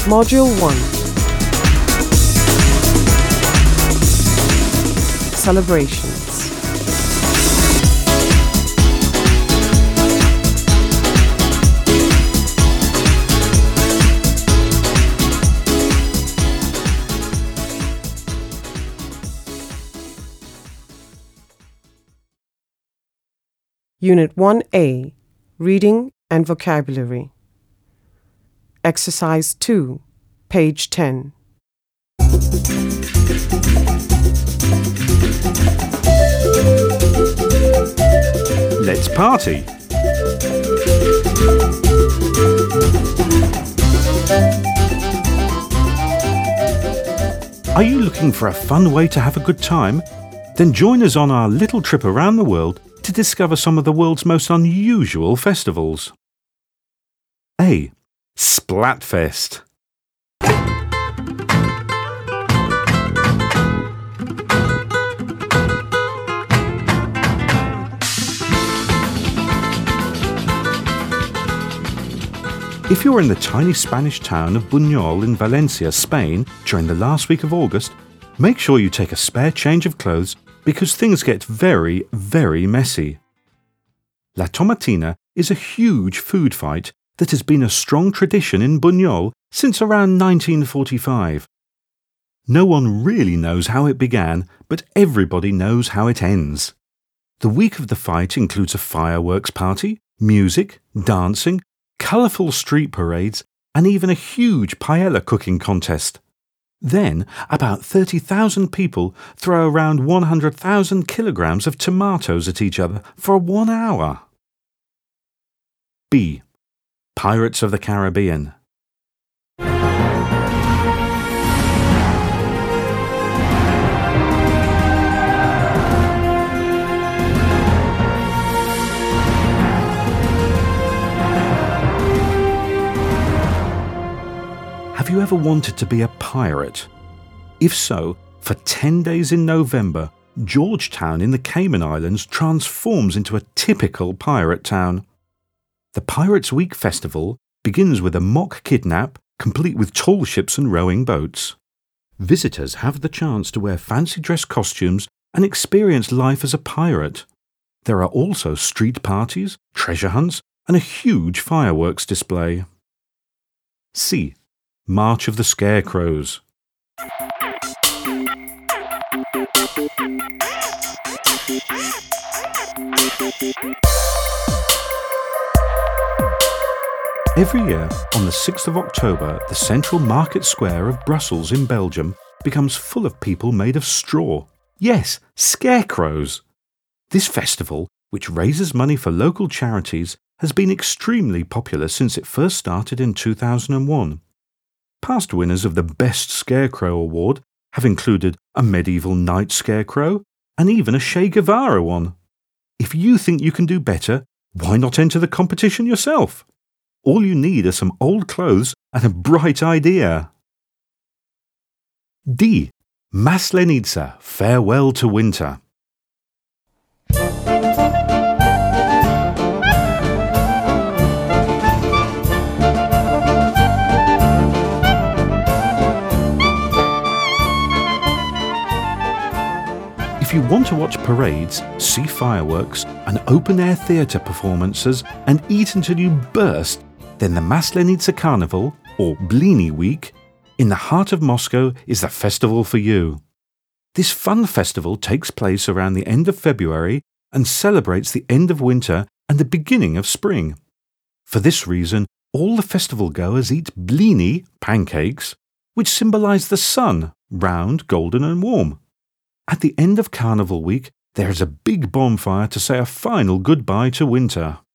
Module 1. Celebrations. Unit 1A, Reading and Vocabulary. Exercise 2, page 10. Let's party! Are you looking for a fun way to have a good time? Then join us on our little trip around the world to discover some of the world's most unusual festivals. A. Splatfest. If you're in the tiny Spanish town of Buñol in Valencia, Spain, during the last week of August, make sure you take a spare change of clothes because things get very, very messy. La Tomatina is a huge food fight that has been a strong tradition in Buñol since around 1945. No one really knows how it began, but everybody knows how it ends. The week of the fight includes a fireworks party, music, dancing, colourful street parades, and even a huge paella cooking contest. Then, about 30,000 people throw around 100,000 kilograms of tomatoes at each other for 1 hour. B. Pirates of the Caribbean. Have you ever wanted to be a pirate? If so, for 10 days in November, Georgetown in the Cayman Islands transforms into a typical pirate town. The Pirates Week Festival begins with a mock kidnap, complete with tall ships and rowing boats. Visitors have the chance to wear fancy dress costumes and experience life as a pirate. There are also street parties, treasure hunts, and a huge fireworks display. C. March of the Scarecrows. Every year, on the 6th of October, the central market square of Brussels in Belgium becomes full of people made of straw. Yes, scarecrows. This festival, which raises money for local charities, has been extremely popular since it first started in 2001. Past winners of the Best Scarecrow Award have included a medieval knight scarecrow and even a Che Guevara one. If you think you can do better, why not enter the competition yourself? All you need are some old clothes and a bright idea. D. Maslenitsa, Farewell to Winter. If you want to watch parades, see fireworks, and open-air theatre performances, and eat until you burst, then the Maslenitsa Carnival, or Blini Week, in the heart of Moscow is the festival for you. This fun festival takes place around the end of February and celebrates the end of winter and the beginning of spring. For this reason, all the festival goers eat blini, pancakes, which symbolise the sun, round, golden and warm. At the end of Carnival Week, there is a big bonfire to say a final goodbye to winter.